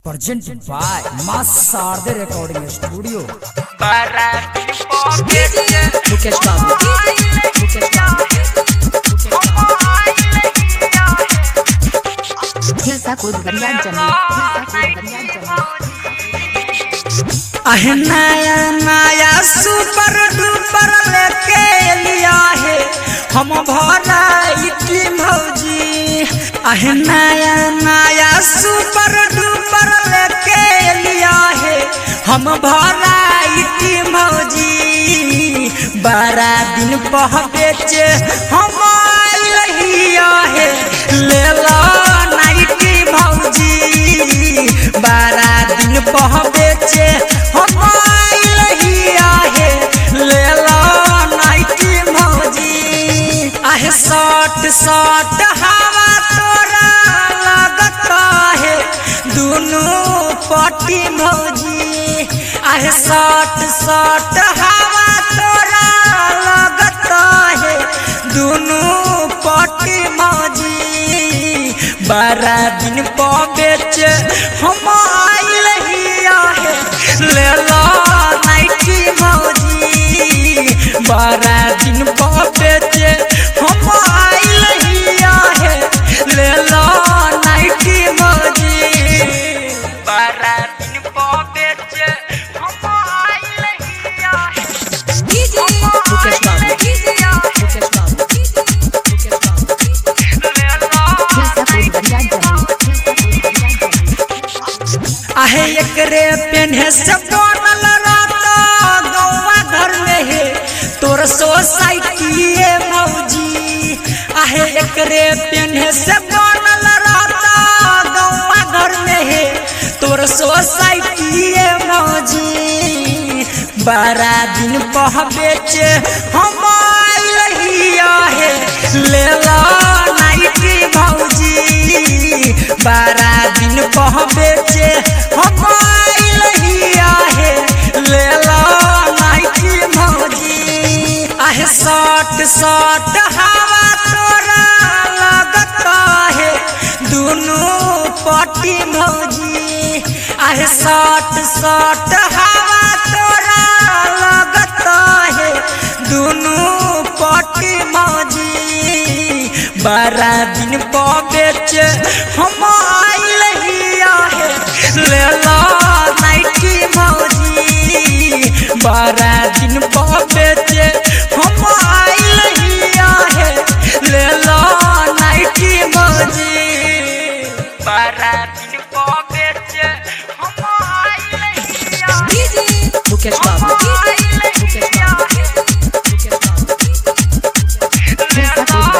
Presented by Mass Sarde Recording Studio. Mukesh बाबू हिलसा कूद बढ़िया जमी आहे नया नया सुपर डुपर लेके लिया है हम भरा इतनी भौजी। आहे नया नया सुपर डुपर लेके लिया है हम भरा इतनी भौजी। 12 दिन पह बेचे हम लिया है ले लो नाइटी भौजी। 12 दिन पह बेचे हम लिया है ले लो नाइटी भौजी। आहे शॉर्ट शॉर्ट हवा तोरा लगता है दोनों पट्टी भौजी। आहे शॉर्ट शॉर्ट हवा तोरा लगता है दोनों पट्टी भौजी। 12 दिन पा बेच हम लिया है ले लो नाइटी भौजी। 12 दिन पा बेच हम लिया है ले लो नाइटी भौजी। 12 दिन पा बेच हम लिया है मुकेश बाबू हिलसा कूद बढ़िया आहे एकरे पेन्हे से बनल रहता गौवा घर में है तोर सोसाइटी मौजी। आहे एकरे पेन्हे से बनल रहता गौवा घर में है तोर सोसाइटी मौजी। 12 दिन पह बेचे हम लिया है ले लो नाइटी भौजी। 12 दिन पह बेचे हम लिया है ले लो नाइटी भौजी। आहे शॉर्ट शॉर्ट हवा तोरा लगता है दोनों पट्टी भौजी। आहे शॉर्ट शॉर्ट हवा तोरा लगता है दोनों पट्टी भौजी। 12 दिन पा बेच हम लिया है ले लो नाइटी भौजी। 12 दिन पा बेच हम लिया है ले लो नाइटी भौजी। 12 दिन पा बेच हम लिया मुकेश बाबू हिलसा कूद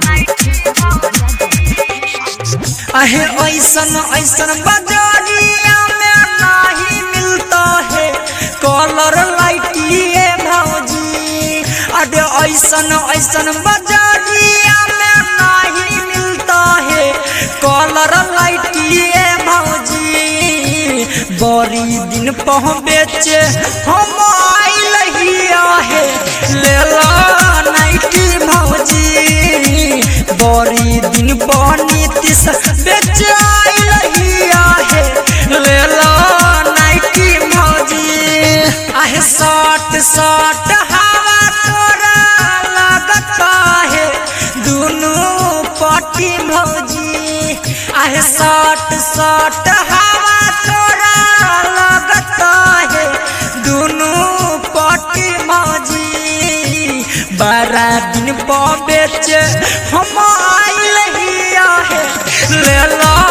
आहे ऐसन ऐसन बजारिया में नहीं मिलता है कलर लाइटिए भौजी। अरे ऐसन ऐसन बजारिया में नहीं मिलता है कलर लाइटिए भौजी। बड़ी दिन पह बेचे हम लिया है ले लो नाइटी भौजी। बड़ी दिन बनी तीस बेच लिया है ले लो नाइटी भौजी। आहे शॉर्ट शॉर्ट हवा तोरा लगता है दोनों पट्टी भौजी। आहे शॉर्ट शॉर्ट हवा तोरा लगता है दोनों पट्टी भौजी। 12 दिन पा बेच हम लिया है ले लो